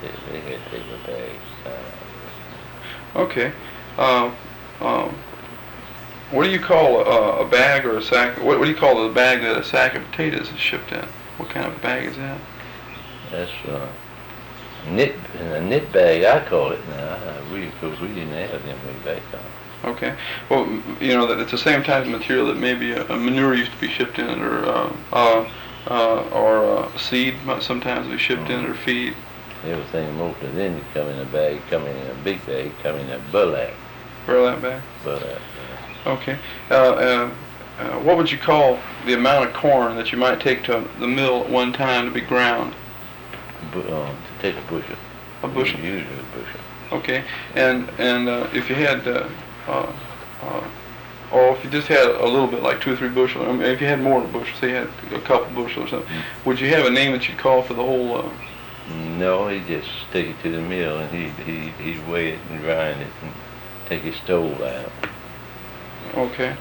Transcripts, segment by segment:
They had to take my bags. Okay. Um, um, what do you call a bag or a sack? What do you call the bag that a sack of potatoes is shipped in? What kind of bag is that? That's a knit bag, I call it now. Because we didn't have them way back on. Okay. Well, you know that it's the same type of material that maybe a manure used to be shipped in, or seed might sometimes be shipped in, or feed. Everything most of them come in a bag, come in a big bag, come in a burlap. Burlap bag. Burlap. Okay. What would you call the amount of corn that you might take to the mill at one time to be ground? To take a bushel. A bushel. Usually a bushel. Okay. And if you had, or if you just had a little bit, like 2 or 3 bushel, I mean, if you had more than a bushel, say you had a couple bushel or something, would you have a name that you'd call for the whole? No, he'd just take it to the mill and he'd weigh it and grind it and take his stove out. Okay.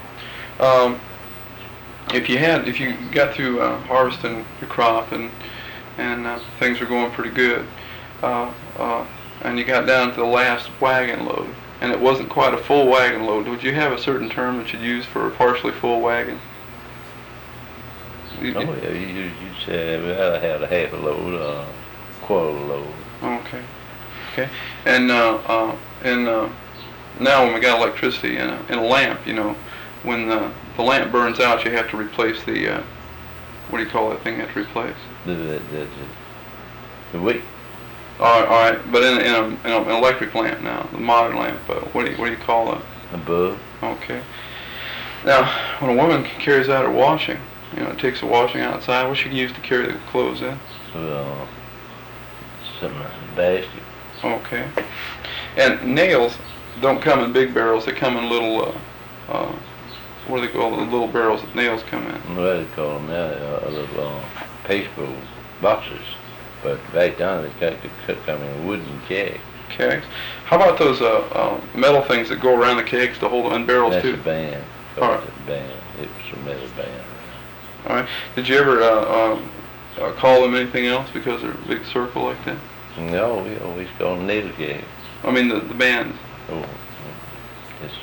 If you got through harvesting your crop and things were going pretty good, and you got down to the last wagon load, and it wasn't quite a full wagon load, would you have a certain term that you'd use for a partially full wagon? You said well, I had a half a load, quarter load. Okay. Okay. And now when we got electricity and a lamp, you know, when the lamp burns out, you have to replace the what do you call that thing you have to replace? The wick. All right, but in an electric lamp now, the modern lamp, what do you call it? A bulb. Okay. Now, when a woman carries out her washing, you know, takes the washing outside, what she can use to carry the clothes in? Something basket. Okay. And nails don't come in big barrels; they come in little. What do they call the little barrels that nails come in? Well, they call them now little pasteboard boxes. But back down, they come in wooden kegs. Kegs. How about those metal things that go around the kegs to hold on barrels too? That's a band. All right. A band. It was a metal band. All right. Did you ever call them anything else because they're a big circle like that? No, we always call them nail kegs. I mean the bands. Oh, it's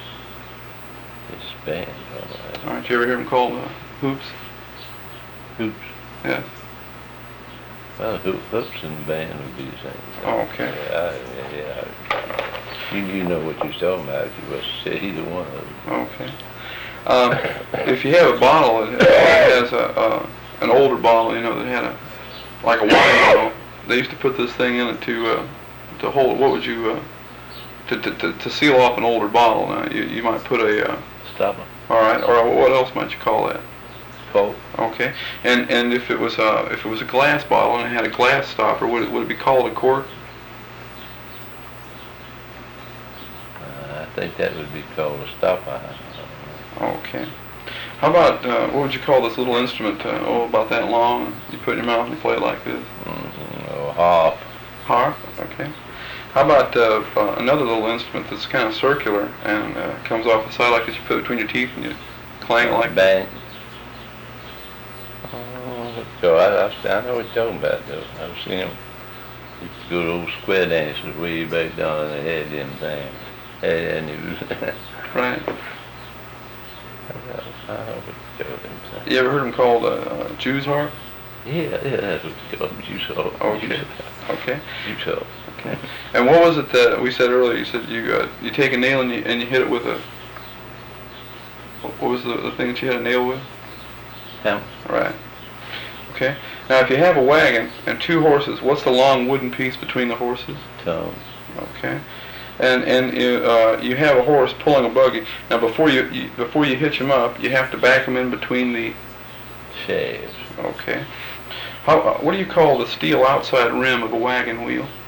band. All right. Did you ever hear them called hoops? Hoops. Yeah. Well, hoops and band would be the same. Oh, okay. Yeah. You know what you're talking about if you was to say either one of them. Okay. If you have a bottle that has an older bottle, you know, that had like a wine bottle, they used to put this thing in it to hold. What would you to seal off an older bottle? Now you might put a stopper. All right. Or what else might you call that? Cork. Okay. And if it was a glass bottle and it had a glass stopper, would it be called a cork? I think that would be called a stopper. Okay. How about what would you call this little instrument? About that long. You put it in your mouth and you play it like this. Harp. Harp. Okay. How about another little instrument that's kind of circular and comes off the side like this? You put it between your teeth and you clang it like bang. So I know what you're talking about though. I've seen them. Good old square dancers way back down in the head them things. And it was right. I know what you're talking about. You ever heard them called Jew's harp? Yeah, that's what you call them, Jew's harp. Okay. Okay. Jew's harp. Okay. And what was it that we said earlier? You said you take a nail and you hit it with a. What was the thing that you hit a nail with? Hammer. Right. Okay. Now, if you have a wagon and 2 horses, what's the long wooden piece between the horses? Tongue. Okay. And you have a horse pulling a buggy. Now, before you hitch him up, you have to back him in between the shafts. Okay. What do you call the steel outside rim of a wagon wheel?